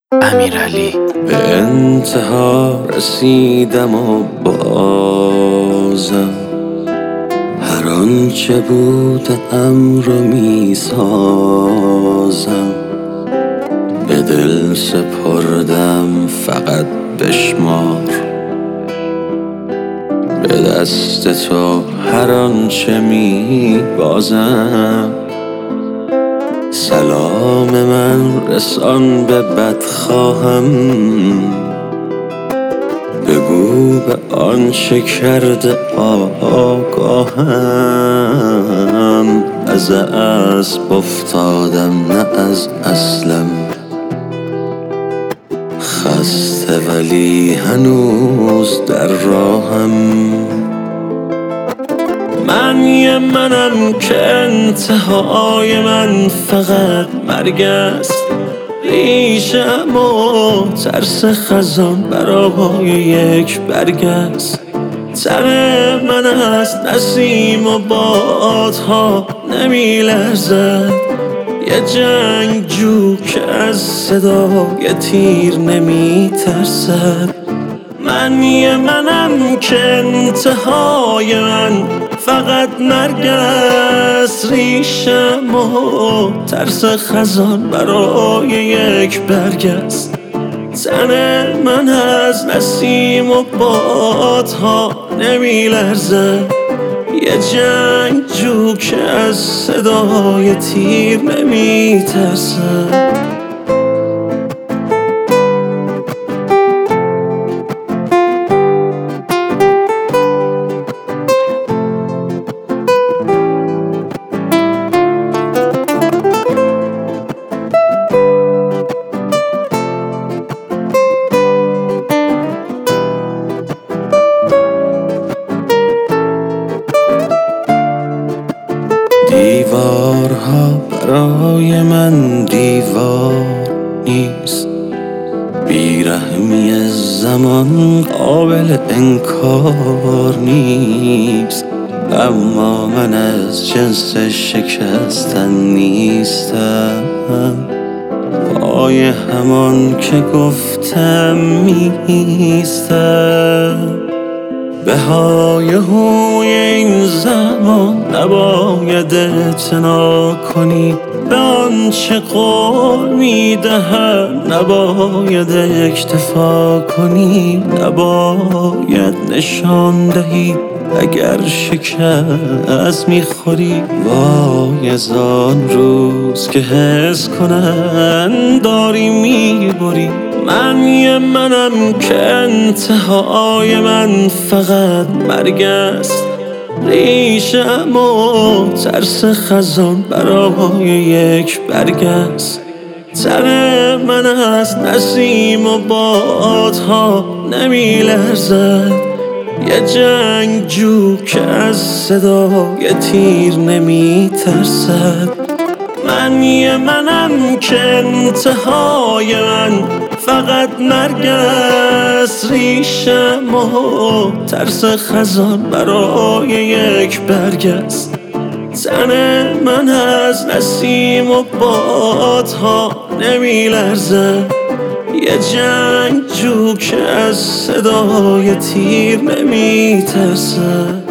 امیرعلی. به انتها رسیدم و بازم هر آنچه بودم رو میسازم. به دل سپردم فقط بشمار، به دست تو هر آنچه میبازم. سلام من رسان به بدخواهم، بگو به آنچه کرده آگاهم. از اسب افتادم نه از اصلم، خسته ولی هنوز در راهم. منم که انتهای من فقط مرگ است. ریشم و ترس خزان برای یک برگ است. تن من از نسیم و بادها نمی لرزد. یه جنگجو که از صدای تیر نمی ترسد. منم که انتهای من فقط مرگ است. ریشم و ترس خزان برای یک برگ است. تن من از نسیم و بادها نمی لرزد. یه جنگجو که از صدای تیر نمی ترسد. دیوارها برای من دیوار نیست. بیرحمی زمان قابل انکار نیست. اما من از جنس شکستن نیستم. پای همان که گفتم میستم. به های هوی این زمان نباید اعتنا کنی. به آنچه قول میدهم نباید اکتفا کنی. نباید نشان دهی اگر شکست میخوری. وای از آن روز که حس کنن داری میبری. منم که انتهای من فقط مرگ است. ریشم و ترس خزان برای یک برگ است. تن من از نسیم و بادها نمی لرزد. یه جنگجو که از صدای تیر نمی ترسد. منم که انتهای من فقط مرگ است. ریشم و ترس خزان برای یک برگ است. تن من از نسیم و بادها نمی لرزد. یه جنگجو که از صدای تیر نمی ترسد.